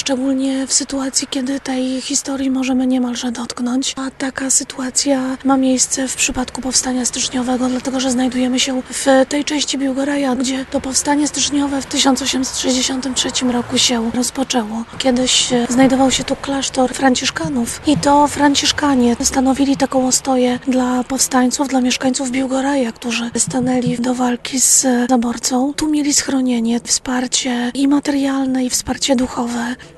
szczególnie w sytuacji, kiedy tej historii możemy niemalże dotknąć. A taka sytuacja ma miejsce w przypadku powstania styczniowego, dlatego że znajdujemy się w tej części Biłgoraja, gdzie to powstanie styczniowe w 1863 roku się rozpoczęło. Kiedyś znajdował się tu klasztor franciszkanów i to franciszkanie stanowili taką ostoję dla powstańców, dla mieszkańców Biłgoraja, którzy stanęli do walki z zaborcą. Tu mieli schronienie, wsparcie i materialne, i wsparcie duchowe.